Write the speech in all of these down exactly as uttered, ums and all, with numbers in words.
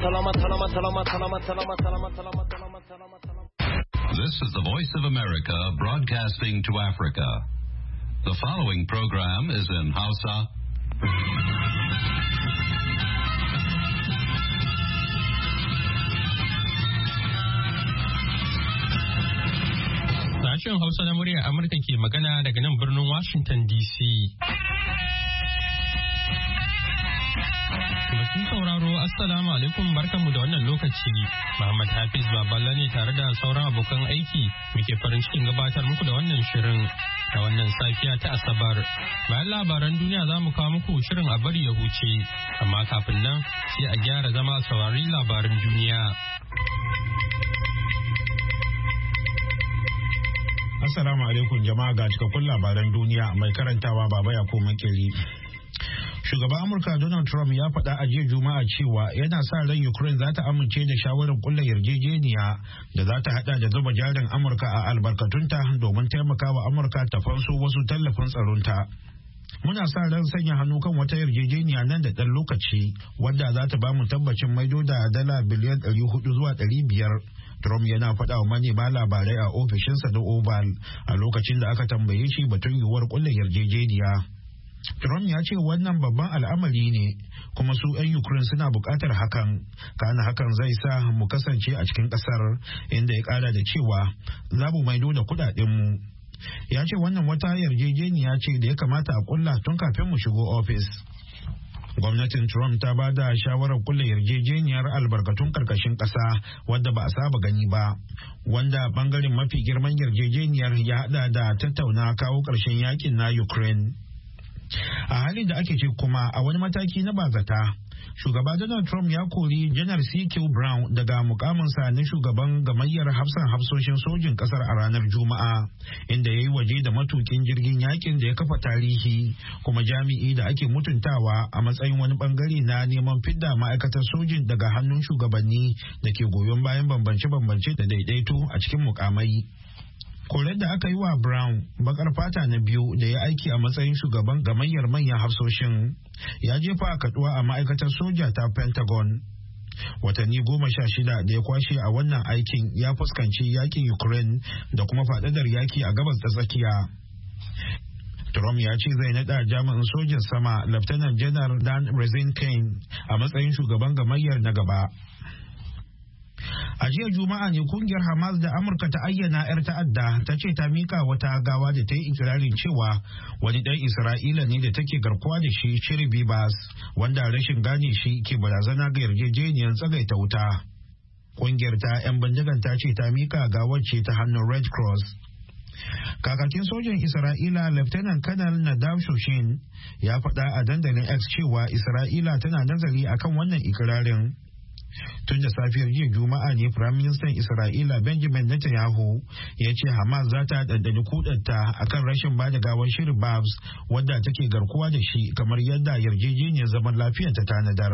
This is the Voice of America broadcasting to Africa. The following program is in Hausa. Sashen Hausa na muryar Amurka ke magana daga nan birnin Washington D C. Masu sauraro Assalamu alaikum barkanmu da wannan lokaci. Muhammad Hafiz Baballa ne tare da sauran abokan aiki muke farin cikin gabatar muku da wannan shirin da wannan safiya ta Asabar. Bayan labaran duniya za mu kawo muku shirin a bari ya huce, amma kafin nan sai a gyara zama a saurari labaran duniya. Assalamu alaikum jama'a ga cikakkun labaran duniya mai karantawa Baba Yakubu Makeri. Shugaban Amurka Donald Trump ya faɗa a jiya Juma'a cewa yana sa ran Ukraine za ta amince da shawarar kulla yarjejeniya da za ta hada da zuba jarin Amurka a albarkatunta domin taimakawa Amurka ta fanso wasu tallafin tsaronta. Muna sa ran sanya hannu kan wata yarjejeniya nan da ɗan lokaci wadda za ta ba mu tabbacin maido da dala biliyan ɗari hudu zuwa ɗari biyar. Trump yana faɗa wa manema labarai a ofishinsa da Oval a lokacin da aka tambaye shi batun yiwuwar kulla yarjejeniya. Trump ya ce wannan babban al'amari ne kuma su 'yan Ukraine suna buƙatar hakan, kana hakan zai sa mu kasance a cikin ƙasar, inda ya ƙara da cewa za mu maido da kuɗaɗenmu. Ya ce wannan wata yarjejeniya ce da ya kamata a ƙulla tun kafin mu shigo ofis. Gwamnatin Trump ta ba da shawarar kulle yarjejeniyar albarkatun karkashin ƙasa wadda ba a saba gani ba, wanda bangaren mafi girman yarjejeniyar ya hada da tattauna kawo ƙarshen yakin na Ukraine. A halin da ake ce kuma a wani mataki na bazata, shugaba Donald Trump ya kori Janar C Q Brown daga mukaminsa na shugaban gamayyar hafsan hafsoshin sojin kasar a ranar Juma'a, inda ya yi waje da matukin jirgin yakin da ya kafa tarihi kuma jami'i da ake mutuntawa a matsayin wani bangare na neman fidda ma'aikatar sojin daga hannun shugabanni da ke goyon bayan bambance-bambance da daidaito a cikin mukamai. Koren da aka yi wa Brown, bakar fata na biyu da ya aiki a matsayin shugaban gamayyar manyan hafsoshin, ya jefa a kaduwa a ma'aikatar soja ta Pentagon. Watanni goma sha shida da ya kwashe a wannan aikin ya fuskanci yakin Ukraine da kuma faɗaɗar yaki a gabas ta tsakiya. Trump ya ce zai naɗa jami'in sojin sama Lieutenant General Dan Rosenstein a matsayin shugaban gamayyar na gaba. A jiya Juma'a ne kungiyar Hamas da Amurka ta ayyana 'yar ta'adda ta ce ta mika wata gawa da ta yi ikirarin cewa wani ɗan Isra'ila ne da take garkuwa da shi Shiri Bibas, wanda rashin gane shi ke barazana ga yarjejeniyar tsagaita wuta. Kungiyar ta 'yan bindigan ta ce ta mika gawar ce ta hannun Red Cross. Kakakin sojan Isra'ila Lieutenant Colonel Nadav Shoshin ya faɗa a dandalin X cewa Isra'ila tana nazari akan wannan ikirarin. Tun da safiyar jiya Juma'a ne Firaministan Isra'ila Benjamin Netanyahu ya ce Hamas za ta ɗanɗani kudatta akan rashin ba da gawar Shiri Babs wadda take garkuwa da shi kamar yadda yarjejeniyar zaman lafiyar ta tanadar.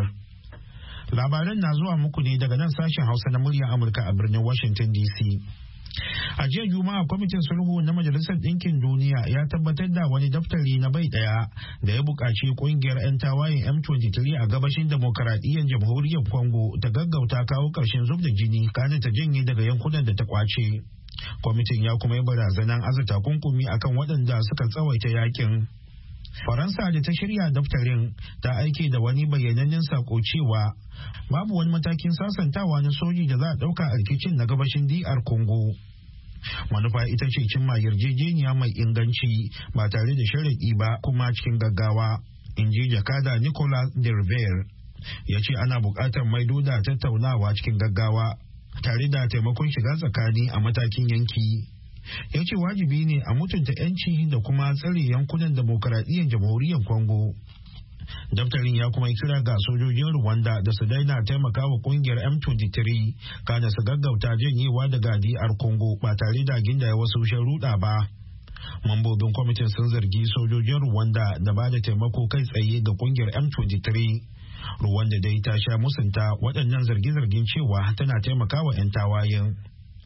Labaran na zuwa muku ne daga nan sashen Hausa na muryar Amurka a birnin Washington D C. A jiya Juma'a kwamitin sulhu na Majalisar Ɗinkin Duniya ya tabbatar da wani daftari na bai ɗaya da ya buƙaci ƙungiyar 'yan tawayen M twenty-three a gabashin demokaradiyyar jamhuriyar Congo ta gaggauta kawo ƙarshen zub da jini kana ta janye daga yankunan da ta kwace. Kwamitin ya kuma yi barazanan aza takunkumi akan waɗanda suka tsawaita yakin. Faransa da ta shirya daftarin ta aike da wani bayyanannen sako cewa babu wani matakin sasantawa na soji da za a ɗauka a rikicin na gabashin D R Congo. Manufa ita ce cimma yarjejeniya mai inganci ba tare da sharaɗi ba kuma cikin gaggawa, in ji jakada Nicolas de Rivière. Ya ce ana buƙatar maido da tattaunawa cikin gaggawa tare da taimakon shiga tsakani a matakin yanki. Ya ce wajibi ne a mutunta 'yanci da kuma tsare yankunan demokaradiyyar jamhuriyar Congo. Daftarin ya kuma yi kira ga sojojin Rwanda da su daina taimakawa kungiyar M twenty-three kana su gaggauta janyewa daga D R Congo ba tare da gindaya wasu sharuɗa ba. Mambobin kwamitin sun zargi sojojin Rwanda da ba da taimako kai tsaye ga kungiyar M twenty-three. Rwanda dai ta sha musunta waɗannan zarge-zargen cewa tana taimakawa 'yan tawayen.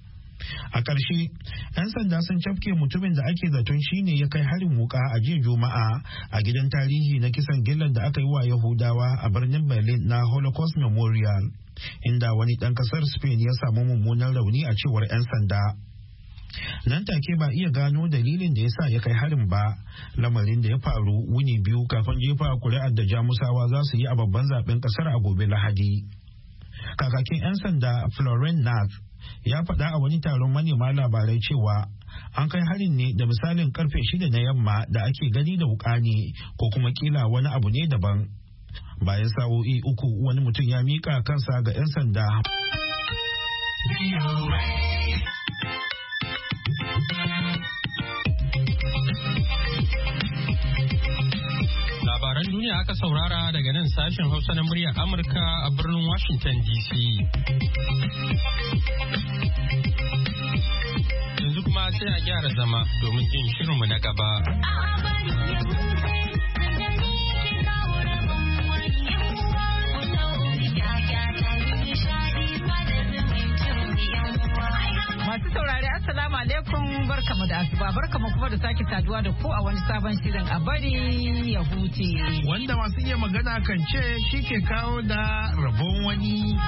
A ƙarshe, 'yan sanda sun cafke mutumin da ake zaton shine ya kai harin wuka a jiya Juma'a a gidan tarihi na kisan gillan da aka yi wa Yahudawa a birnin Berlin na Holocaust Memorial, inda wani ɗan ƙasar Spain ya samu mummunan rauni a cewar 'yan sanda. Nan take ba iya gano dalilin da ya sa ya kai harin ba, lamarin da ya faru wuni biyu kafin jefa kuri'ar da Jamusawa za su yi a babban zaben ƙasar a gobe Lahadi. Kakakin 'yan sanda Florent Nath ya faɗa a wani taron manema labarai cewa an kai harin ne da misalin karfe shida na yamma da ake gani da wuka ne ko kuma kila wani abu ne daban. Bayan sa'o'i uku wani mutum ya mika kansa ga 'yan sanda. Labaran duniya aka saurara daga nan sashen Hausa na muryar Amurka a birnin Washington D C. Yanzu kuma sai a gyara zama domin jin shirinmu na gaba. Masu saurari assalamu alaikum barkamu da asuba barkamu kuma da sake saduwa da ku a wani sabon shirin a bari ya huce. Wanda masu iya magana kan ce shi ke kawo da rabon wani.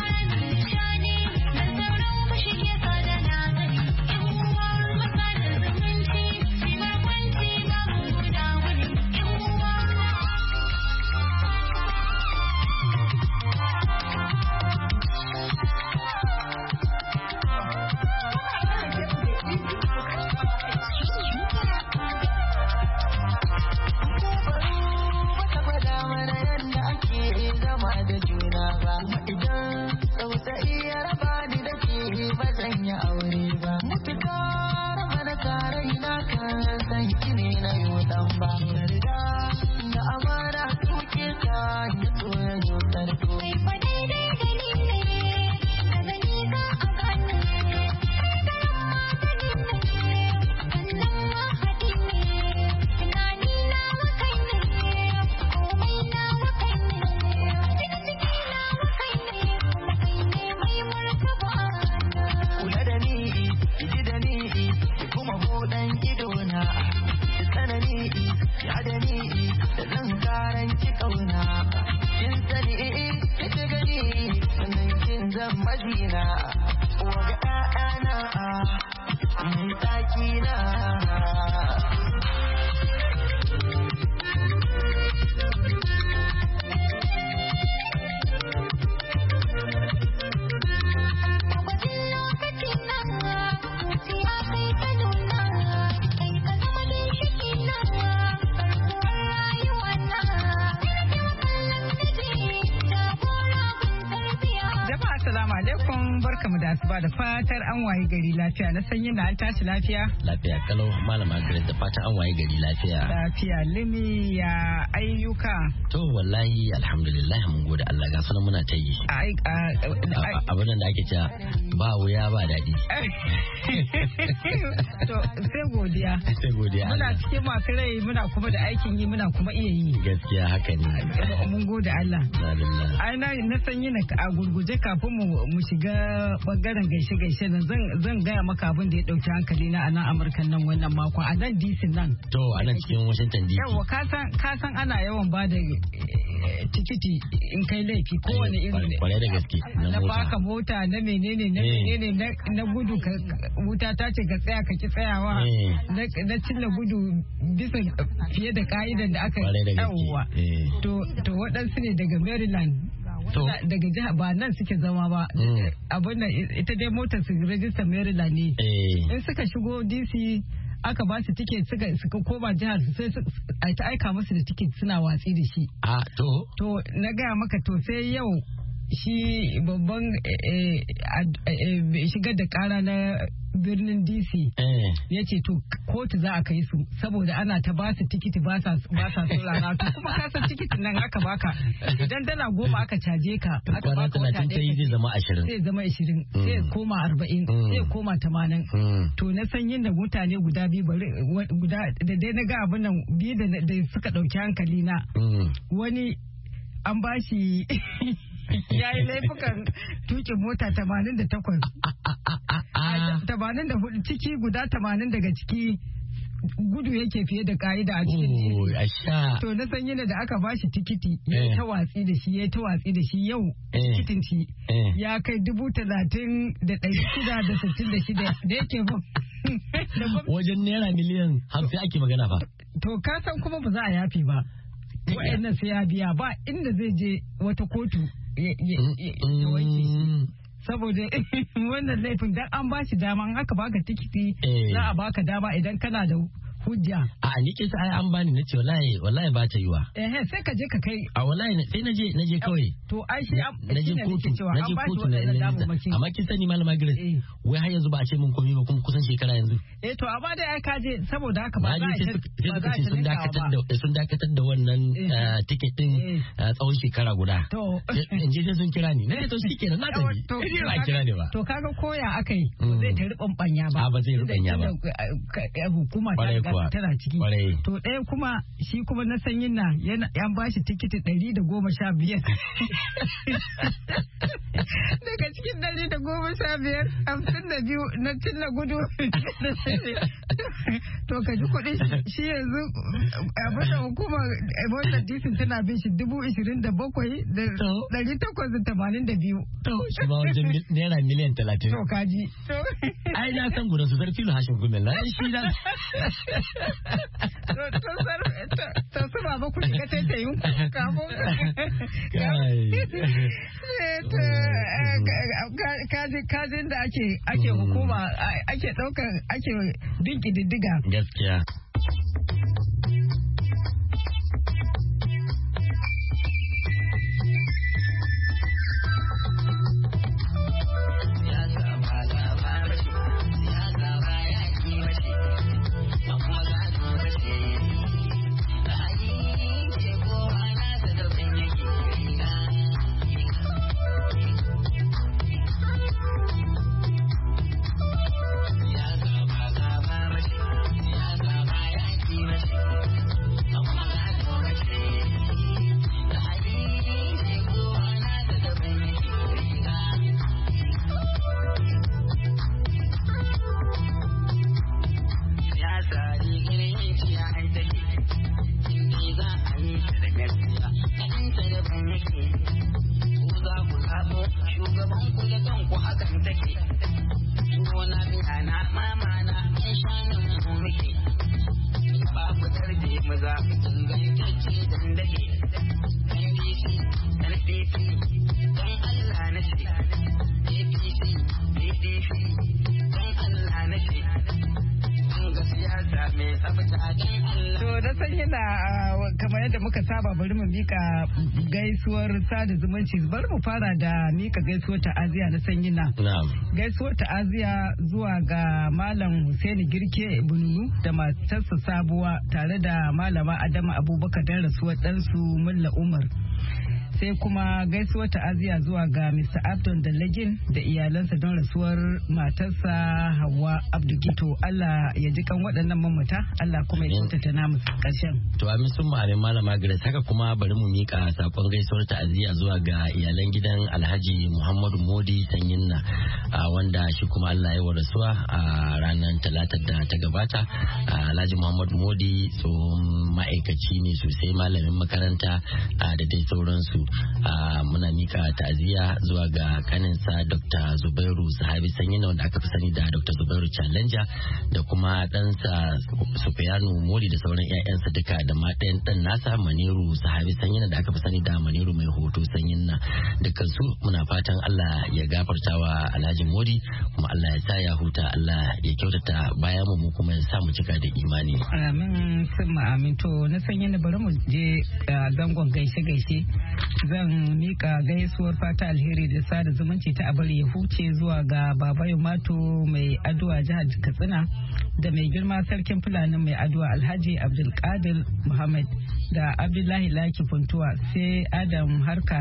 Da fatar an waye gari lafiya na sanyi na an tashi lafiya? Lafiya kalau malama Grace da fatar an waye gari lafiya. Lafiya limi ya ayyuka. To wallahi alhamdulillah mun gode Allah ga sanan muna ta yi. Abin da ake cewa ba wuya ba daɗi. To sai godiya. Sai godiya. Muna cikin masu rai muna kuma da aikin yi muna kuma iya yi. Gaskiya haka ne. Mun gode Allah. Ai na na sanyi na a gurguje kafin mu shiga bangaren gaishe-gaishe nan zan gaya maka abin da ya dauki hankali na a nan Amurka nan wannan makon a nan D C nan. To a nan cikin Washington D C. Yawa ka san ana yawan ba da tikiti in kai laifi kowane iri ne. Kwarai da gaske. Na baka mota na menene na menene na gudu wuta ta ce ka tsaya ka ki tsayawa. Na cilla gudu bisa fiye da ka'idan da aka yawa. To waɗansu ne daga Maryland. Daga jiha ba nan suke zama ba abin nan ita dai motar su rajistar Maryland ne in suka shigo D C aka ba su tiket suka suka koma jihar su sai a ta aika musu da tiket suna watsi da shi a to to na gaya maka to sai yau shi babban shigar da kara na birnin D C ya ce to kotu za a kai su saboda ana ta ba su tikiti ba sa saurara to kuma ka san tikitin nan aka baka idan dala goma aka caje ka aka baka wata ɗaya zai zama ashirin zai zama ashirin sai koma arba'in sai koma tamanin to na san yin da mutane guda biyu bari guda da dai na ga abin nan biyu da suka ɗauki hankali na wani an ba shi ya yi laifukan tukin mota tamanin da takwas. tamanin da hudu ciki guda tamanin daga ciki gudu yake fiye da ka'ida a cikin to na san yana da aka bashi tikiti ya ta watsi da shi ya ta watsi da shi yau tikitin shi ya kai dubu talatin da ɗari shida da sittin da shida da yake ba wajen naira miliyan hamsin ake magana ba. To ka san kuma ba za a yafe ba wa'annan sai ya biya ba inda zai je wata kotu ya wanke shi saboda wannan laifin dan an ba shi dama an aka baka tikiti za a baka dama idan kana da hujja. A ni ke sai an bani nace wallahi wallahi ba ta yiwa. Eh sai ka je ka kai. A wallahi sai naje naje kawai. To ai shi naje kotu naje kotu na amma kin sani malama Grace wai har yanzu ba a ce min komai ba kuma kusan shekara yanzu. Eh to amma da ai ka je saboda haka ba za a ce sun dakatar da sun dakatar da wannan ticket din tsawon shekara guda. To in je sai sun kira ni. Nace to shikenan na tafi. To ba kira ne ba. To kaga koya akai zai ta ribon banya ba. Ba zai ribanya ba. Hukuma ta tana ciki. To ɗaya kuma shi kuma na sanyin na yan bashi tikiti ɗari da goma sha biyar. Daga cikin ɗari da goma sha biyar hamsin da biyu na cin na gudu. To ka ji kuɗin shi yanzu abin da hukumar wannan disin tana bin shi dubu ishirin da bakwai da ɗari takwas da tamanin da biyu. To shi ba wajen naira miliyan talatin. To kaji. Ai na san gudan su zarfi hashin gumel na shi na. To su ba ba ku shiga taitayin kafin kajin da ake hukuma ake ɗaukar ake bin ƙididdiga. Gaskiya. bari mu mika gaisuwar sada zumunci bari mu fara da mika gaisuwar ta'aziya na sanyi na gaisuwar ta'aziya zuwa ga malam Husaini Girke Bununu da matarsa Sabuwa tare da malama Adama Abubakar dan rasuwar ɗansu Mulla Umar sai kuma gaisuwar ta'aziya zuwa ga mister Abdon Dallagin da iyalansa don rasuwar matarsa Hauwa Abdugito. Allah ya ji kan waɗannan mamata, Allah kuma ya kyautata namu ƙarshen. To amin sun ma'amin malama Grace, haka kuma bari mu mika sakon gaisuwar ta'aziya zuwa ga iyalan gidan Alhaji Muhammadu Modi Sanyinna wanda shi kuma Allah ya wa rasuwa a ranar Talatar da ta gabata. Alhaji Muhammadu Modi tsohon ma'aikaci ne sosai, malamin makaranta da dai sauransu. Uh, muna mika ta'aziyya zuwa ga kaninsa Doctor Zubairu Sahabi Sanyina wanda aka fi sani da Doctor Zubairu Challenger da kuma ɗansa Sufiyanu Modi da sauran 'ya'yansa duka da ma ɗayan ɗan nasa Maniru Sahabi Sanyina da aka fi sani da Maniru mai hoto Sanyina. Dukkan su muna fatan Allah ya gafarta wa Alhaji Modi kuma Allah ya sa ya huta, Allah ya kyautata bayan mu kuma ya sa mu cika da imani. Amin sun amin. To na Sanyina bari mu je zangon gaishe gaishe. Zan mika gaisuwar fata alheri da sada zumunci ta abar ya huce zuwa ga Babayo Mato mai addu'a jihar Katsina da mai girma sarkin Fulani mai addu'a Alhaji Abdulkadir Muhammad da Abdullahi Laki Funtuwa sai Adam Harka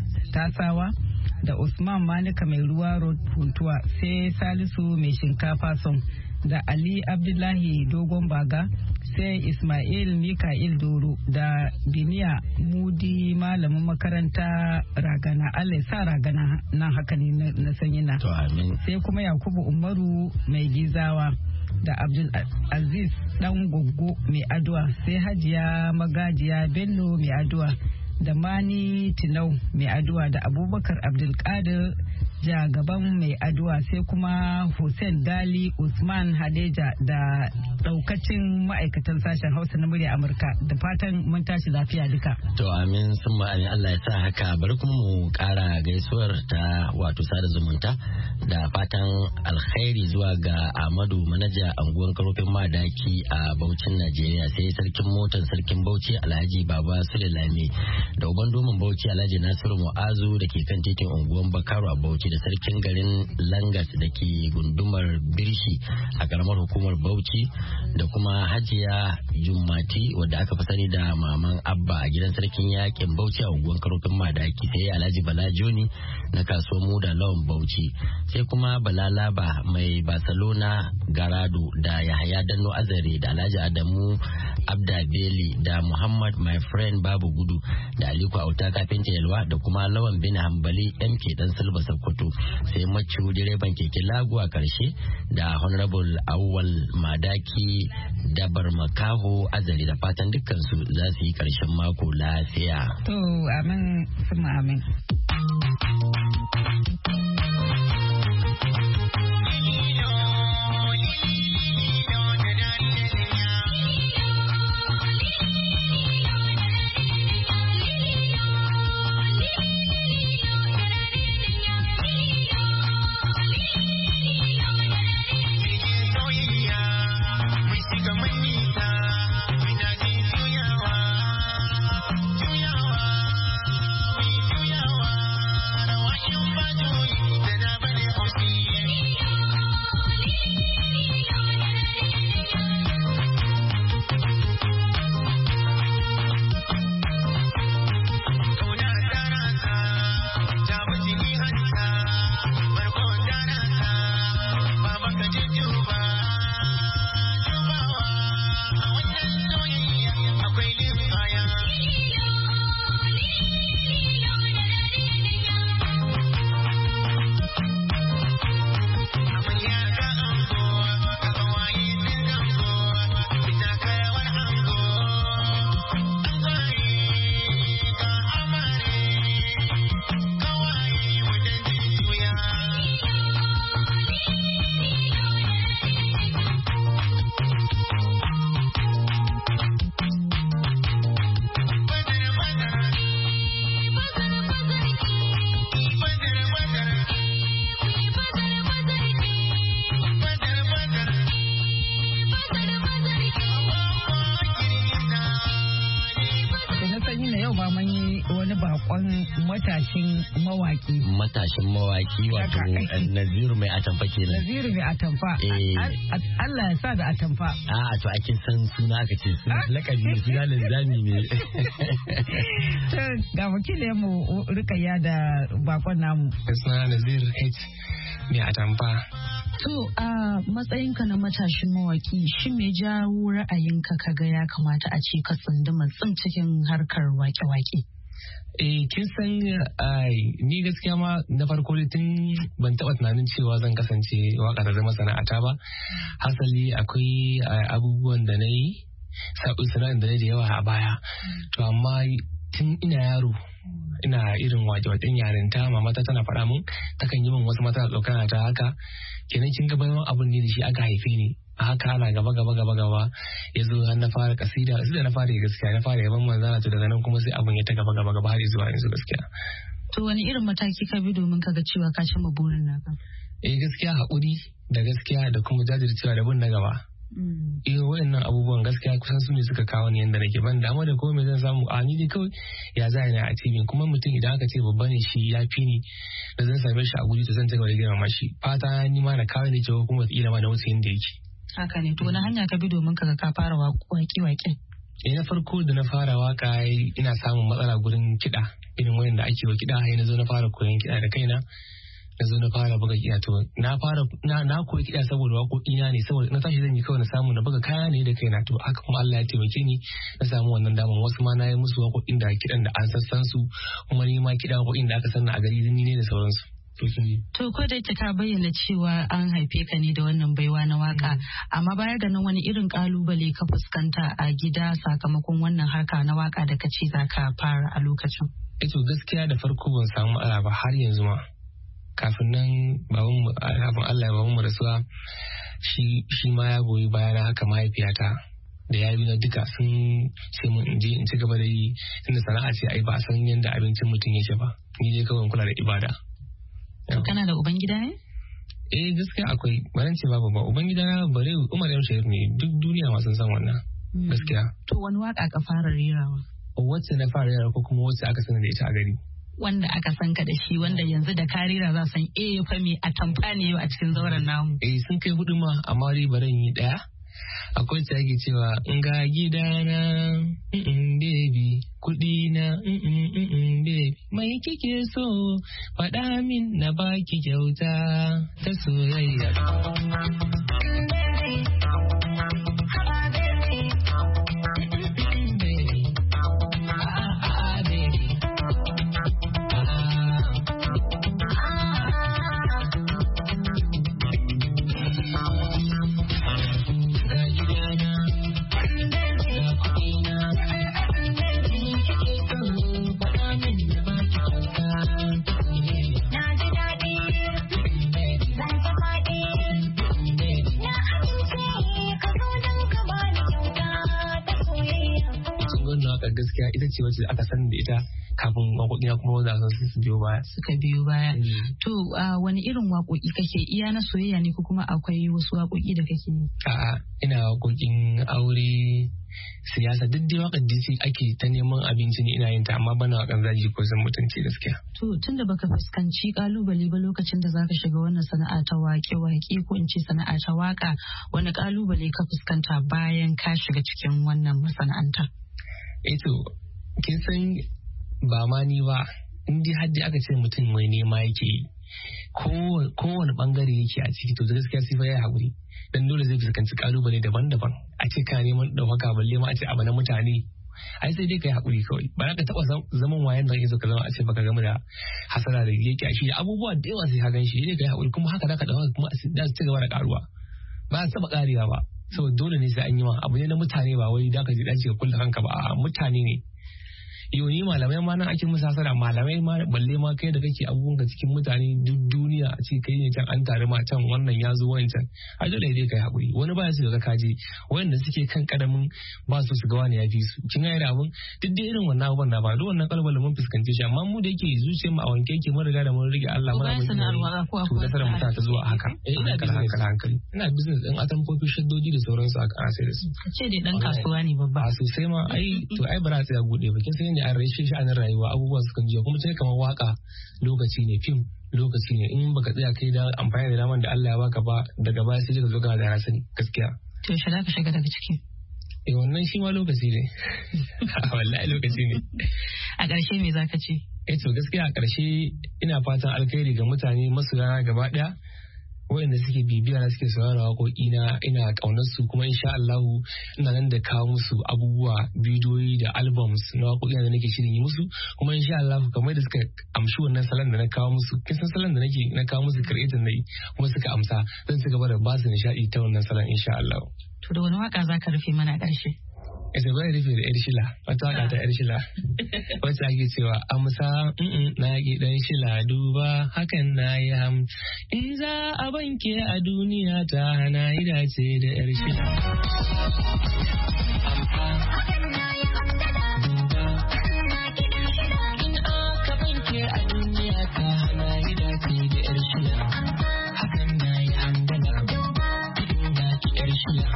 Tasawa da Usman Manika mai ruwa road Funtuwa sai Salisu mai shinkafa son da Ali Abdullahi Dogon Baga, sai Ismail Mika'il Doro da Biniya Mudi malamin makaranta Ragana. Allah sa Ragana nan haka ne na sanyi na. Sai kuma Yakubu Umaru mai gizawa da Abdul Aziz dan Goggo mai addu'a, sai Hajiya Magajiya Bello mai addu'a da Mani Tinau mai addu'a da Abubakar Abdulkadir Jagaban mai addu'a, sai kuma Hussein Gali Usman Hadeja da daukacin ma'aikatan sashen Hausa na murya Amurka. Da fatan mun tashi lafiya duka. To amin sun ma'ani Allah ya sa haka. Bari kuma mu kara gaisuwar ta wato sada zumunta da fatan alkhairi zuwa ga Ahmadu manaja anguwan Karofin Madaki a Bauchin Najeriya, sai sarkin motan sarkin Bauchi Alhaji Baba Sulelami da uban domin Bauchi Alhaji Nasiru Mu'azu da ke kan titin unguwan Bakaru a Bauchi, da sarkin garin Langas da ke gundumar Birshi a karamar hukumar Bauchi, da kuma Hajiya Jummati wadda aka fi sani da Maman Abba a gidan sarkin yakin Bauchi a unguwan Karofin Madaki, sai Alhaji Bala Joni na kasuwar Muda Lawan Bauchi, sai kuma Bala Laba mai Barcelona Garado da Yahaya Danno Azare da Alhaji Adamu Abda Beli da Muhammad my friend Babu Gudu da Aliko Auta Kafinta Yalwa da kuma Lawan bin Hambali M K dan Silba Sokoto, sai Macu direban keke Lagu a karshe da Honorable Awwal Madaki da Barmakaho Azare, da fatan dukkan su za su yi karshen mako lafiya. To amin suma amin. matashin mawaki. Matashin mawaki wato Naziru mai atamfa kenan. Naziru mai atamfa. Allah ya sa da atamfa. A to akin san suna aka ce suna lakabi suna linzami ne. Ga wakilin mu Rukayya da bakon namu. Suna Naziru H mai atamfa. To a matsayinka na matashin mawaki shi me jawo ra'ayinka kaga ya kamata a ce ka tsunduma tsin cikin harkar wake-wake? Eh kin san ni gaskiya ma na farko tun ban taɓa tunanin cewa zan kasance waka ta zama sana'ata ba. Hasali akwai abubuwan da na yi sana'in da na da yawa a baya. To amma tun ina yaro ina irin waje-wajen yarinta mamata tana faɗa mun takan yi min wasu mata tsokana ta haka kenan kin ga bayan abun ne da shi aka haife ni a haka ana gaba gaba gaba gaba ya zo har na fara kasida sai da na fara gaskiya na fara yaban manzana to daga nan kuma sai abun ya ta gaba gaba gaba har zuwa yanzu gaskiya. To wani irin mataki ka bi domin ka ga cewa ka cimma burin naka? Eh gaskiya haƙuri da gaskiya da kuma jajircewa da bin na gaba. Eh wayannan abubuwan gaskiya kusan su ne suka kawo ni yanda nake ban damu da komai zan samu a ni dai kawai ya za ni a cikin kuma mutum idan aka ce babba ne shi ya fi ni da zan same shi a guri ta zan cigaba da girmama shi fata ni ma na kawo ne cewa kuma wataƙila ma da wasu yanda yake. Haka ne to wani hanya ka bi domin ka ga ka fara waƙe-waƙe? Eh na farko da na fara waka ina samun matsala gurin kiɗa irin wayanda ake wa kiɗa sai na zo na fara koyon kiɗa da kaina na zo na fara buga kiɗa to na fara na na koyi kiɗa saboda waƙoƙi na ne saboda na tashi zan yi kawai na samu na buga kaya ne da kaina to haka kuma Allah ya taimake ni na samu wannan damar wasu ma na yi musu waƙoƙin da kiɗan da an sassan su kuma ni ma kiɗa waƙoƙin da aka sanna a gari ni ne da sauransu. To ko da ka bayyana cewa an haife ka ne da wannan baiwa na waka amma baya ga nan wani irin kalubale ka fuskanta a gida sakamakon wannan harka na waka da ka ce za ka fara a lokacin. Ito gaskiya da farko ban samu ala ba har yanzu ma. Kafin nan baban mu kafin Allah ya baban mu rasuwa shi shi ma ya goyi bayana haka mahaifiyata da yayi na duka sun sai mun je in ci gaba da yi tunda sana'a ce ai ba san yanda abincin mutum yake ba ni dai kawai kula da ibada. Kana da uban gida ne? Eh gaskiya akwai baran ce babu ba uban gida na bare Umar M Sharif ne duk duniya ma sun san wannan gaskiya. To wani waka ka fara rerawa? Wacce na fara rerawa ko kuma wacce aka sani da ita a gari? Wanda aka san ka da shi wanda yanzu da karira za san eh fa me a tamfane yau a cikin zauren namu. Eh sun kai hudu ma amma dai baran yi daya. Akwai ta yake cewa in ga gidana mm baby kudi na mm baby mai kike so faɗa min na baki kyauta ta soyayya. Gaskiya ita ce wacce aka sani da ita kafin waƙoƙi kuma wanda aka su biyo baya. Suka biyo baya. To wani irin waƙoƙi kake iya na soyayya ne ko kuma akwai wasu waƙoƙi da kake yi? A'a ina waƙoƙin aure siyasa duk dai waƙar da ake ta neman abinci ne ina yin ta amma bana waƙar zaji ko zan mutunci gaskiya. To tunda baka fuskanci kalubale ba lokacin da zaka shiga wannan sana'a ta waƙe-waƙe ko in ce sana'a ta waƙa wani kalubale ka fuskanta bayan ka shiga cikin wannan masana'anta? Eto, kin san ba ma ni ba, in dai haddi aka ce mutum mai nema yake yi, kowane bangare yake a ciki to da gaskiya sai fa ya haƙuri. Dan dole zai fuskanci kalubale daban-daban. A ce ka neman ɗaukaka balle ma a ce abu na mutane. Ai sai dai ka yi haƙuri kawai. Ba za ka taɓa zaman wayan da kake so ka zama a ce baka gamu da hasara da yake a shi abubuwa da yawa sai ka gan shi. Dai ka yi haƙuri kuma haka za ka ɗauka kuma za su ci gaba da ƙaruwa. Ba za su taɓa ƙarewa ba. Saboda dole ne sai an yi ma abu ne na mutane ba wai da ka ji dace ka kulle kanka ba a mutane ne. Yau ni malamai ma nan ake musu hasara malamai ma balle ma kai da kake abubuwan ka cikin mutane duk duniya a ce kai ne can an tare ma can wannan ya zo wancan ai dole dai kai hakuri wani ba su ga kaje wanda suke kan kadamin ba su su ga wani ya fi su kin ga da abun duk dai irin wannan abubuwan da ba duk wannan kalbalin mun fuskance shi amma mu da yake zuciyar mu a wanke yake mun riga da mun rige Allah mana mun to da sarar mutan ta zuwa haka eh ina kala hankali hankali ina business din atamfofi shaddoji da sauransu aka asai da su ce dai dan kasuwa ne babba a sosai ma ai to ai bara sai ya bude ba kin san ne an rashin sha'anin rayuwa abubuwa sukan jiya kuma sai kamar waka lokaci ne fim lokaci ne in baka tsaya kai da amfani da daman da Allah ya baka ba daga baya sai ka zo kana da rasani gaskiya to shi za ka shiga daga ciki eh wannan shi ma lokaci ne wallahi lokaci ne a ƙarshe me zaka ce eh to gaskiya a ƙarshe ina fatan alkhairi ga mutane masoya gaba daya waɗanda suke bibiya na suke saurara waƙoƙi na ina ƙaunar su kuma insha Allah ina nan da kawo musu abubuwa bidiyoyi da albums na waƙoƙi da nake shirin yi musu kuma insha Allah kamar da suka amshi wannan salon da na kawo musu kin san salon da nake na kawo musu creator nayi kuma suka amsa zan ci gaba da ba su nishaɗi ta wannan salon insha Allah to da wani waka zaka rufe mana ƙarshe ita bai rufe da yar shila wata waka ta yar shila wacce ake cewa amsa na ki dan shila duba hakan na yi ham in za a banke a duniya ta hana yi dace da yar shila in aka banke a duniya ta hana yi dace da yar shila hakan na yi hamdala na ki yar shila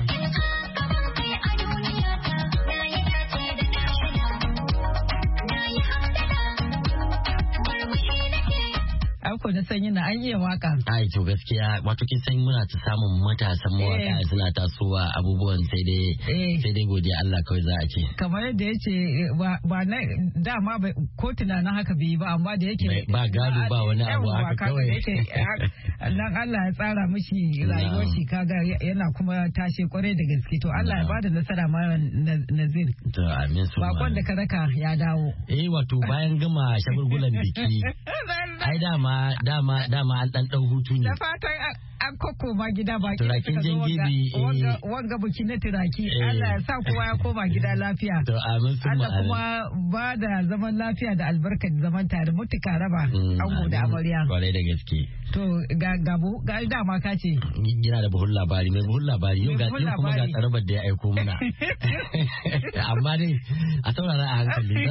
ko na sanyi na an iya waka. Ai to gaskiya wato kin san muna ta samun matasan mawaka suna tasowa abubuwan sai dai sai dai godiya Allah kawai za a ce. Kamar yadda yace ba na dama ko tunanin haka bai ba amma da yake ba gado ba wani abu haka kawai. Dan Allah ya tsara mishi rayuwar shi kaga yana kuma tashe kwarai da gaske to Allah ya bada nasara ma Nazir. To amin su. Bakon da ka raka ya dawo. Eh wato bayan gama shagulgulan biki ai dama dama dama an dan dau hutu ne. Da fatan an kokoma gida baki. Turakin jingibi wanga buki na turaki Allah ya sa kowa ya koma gida lafiya. To amin su. Allah kuma ba da zaman lafiya da albarkar zaman tare mutuka raba ango da amarya. Kwarai da gaske. To ga gabu ga dama ka ce. Yana da buhun labari mai buhun labari yau ga kuma ga tsarabar da ya aiko mana. Amma dai a saurara a hankali.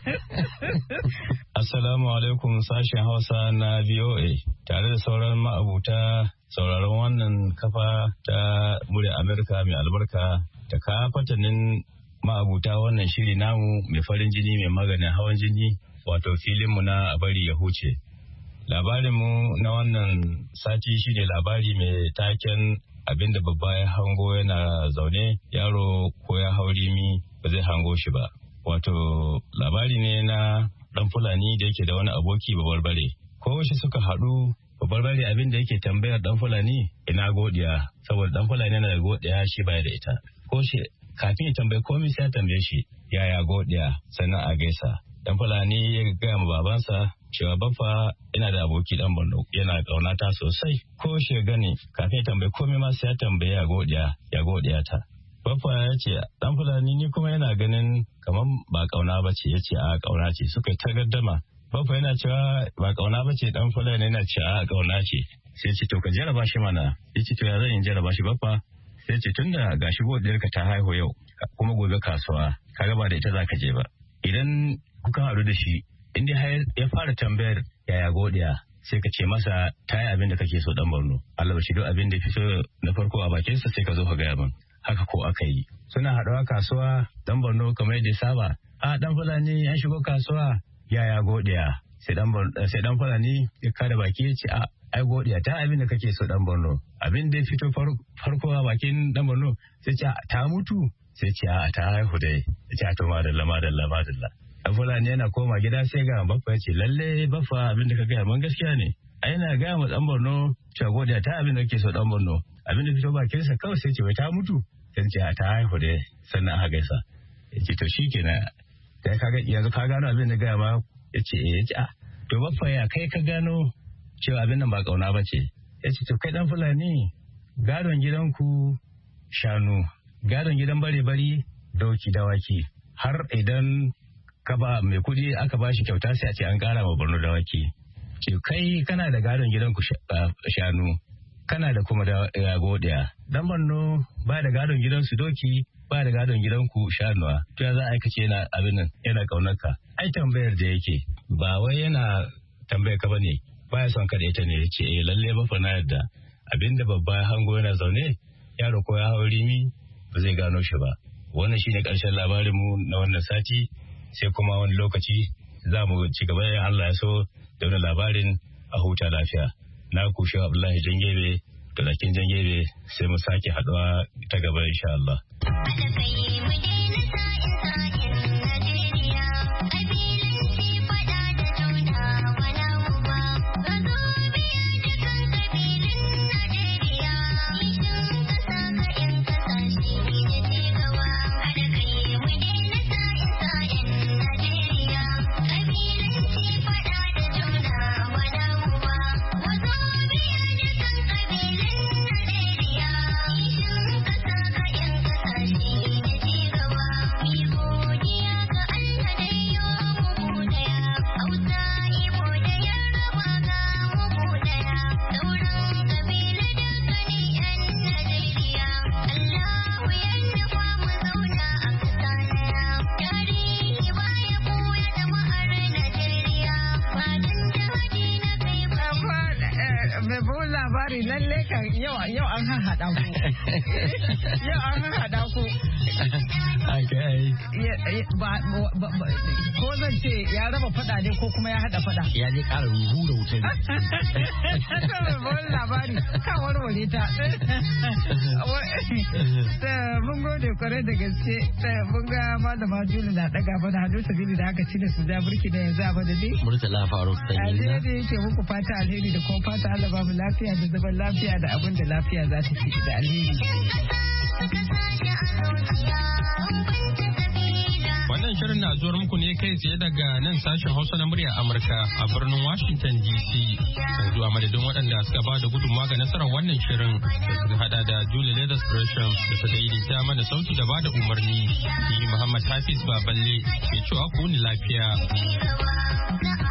Assalamu alaikum sashen Hausa na V O A tare da sauran ma'abuta sauraron wannan kafa ta murya Amerika mai albarka ta kafatanin ma'abuta wannan shiri namu mai farin jini mai maganin hawan jini wato filinmu na bari ya huce. Labarinmu na wannan sati shi ne labari mai taken abinda babba ya hango yana zaune yaro ko ya hauri mi ba zai hango shi ba. Wato labari ne na dan Fulani da yake da wani aboki babarbare. Ko shi suka haɗu babarbare abin da yake tambayar dan Fulani ina godiya saboda dan Fulani yana da godiya shi baya da ita. Ko shi kafin ya tambaye komai sai ya tambaye shi yaya godiya sannan a gaisa. Dan Fulani ya gaya ma babansa cewa baffa ina da aboki dan Borno yana kaunata sosai. Ko shi gani kafin ya tambaye komai ma sai ya tambaye ya godiya ya godiya ta. Baffa ya ce dan Fulani ni kuma yana ganin kamar ba kauna ba ce ya ce a kauna ce suka ta gaddama. Baffa yana cewa ba kauna ba ce dan Fulani yana cewa a kauna ce. Sai ce to ka jaraba shi mana. Ya ce to ya zan jaraba shi Baffa. Sai ce tunda gashi godiyar ka ta haihu yau kuma gobe kasuwa kaga ba da ita zaka je ba. Idan kuka haɗu da shi inda ya fara tambayar yaya godiya sai ka ce masa ta yi abin da kake so dan Borno. Allah ba shi duk abin da ya fito na farko a bakinsa sai ka zo ka gaya min. Haka ko aka yi. Suna haɗuwa kasuwa dan Borno kamar yadda saba. A dan Fulani an shigo kasuwa yaya godiya. Sai dan sai dan Fulani ya kada baki ya ce a ai godiya ta abin da kake so dan Borno. Abin da ya fito farko a bakin dan Borno sai ce ta mutu sai ce a ta haihu dai. Ya ce to madalla madalla madalla. Dan Fulani yana koma gida sai ga baffa ya ce lalle baffa abin da ka gaya man gaskiya ne. Ai na gaya ma dan Borno cewa godiya ta abin da kake so dan Borno. Abin da fito bakinsa kawai sai ce wai ta mutu. Sai ce ta haihu dai sannan aka gaisa. Ya ce to shikenan. Sai kaga yanzu ka gano abin da gaya ma ya ce eh ya ce a to baffa ya kai ka gano cewa abin nan ba kauna ba ce. Ya ce to kai dan Fulani gadon gidanku shanu gadon gidan bare bari doki dawaki har idan ka ba mai kudi aka ba shi kyauta sai a ce an kara ma Borno dawaki. Ce kai kana da gadon gidanku shanu kana da kuma da godiya. Dan Borno ba da gadon gidansu doki ba da gadon gidanku shanuwa. To ya za a aikace yana abin nan yana kaunar ka. Ai tambayar da yake ba wai yana tambayar ka bane baya son ka da ita ne yace eh lalle ba fa na yadda abinda babba ya hango yana zaune yaro ko ya hauri mi ba zai gano shi ba. Wannan shine karshen labarin mu na wannan sati sai kuma wani lokaci za mu ci gaba da Allah ya so da wani labarin a huta lafiya. Na kushe Abdullahi Jangebe da Lakin Jangebe sai mu sake haduwa ta gaba insha Allah. mai buhun labari lalle kan yau yau an haɗa ku. Yau an haɗa ku. Ko zan ce ya raba fada ne ko kuma ya haɗa fada. Ya je ƙara ruhu da wutar. Mai buhun labari kan warware ta. Mun gode kwarai da gaske. Mun ga malama Juli na ɗaga mana hannu sabili da aka ci da su da burki da yanzu a madadi. Murtala Faruk Sanyi na. Alheri yake muku fata alheri da kuma fata Allah ba mu lafiya da zaman lafiya da abin da lafiya za ta ci da alheri. Wannan shirin na zuwar muku ne kai tsaye daga nan sashen Hausa na murya Amurka a birnin Washington D C. Yanzu a madadin waɗanda suka ba da gudunmawa ga nasarar wannan shirin da suka hada da Julie Leathers Gresham da ta daidaita mana sauti da ba da umarni. Ni Muhammad Hafiz Baballe ke cewa ku ni lafiya.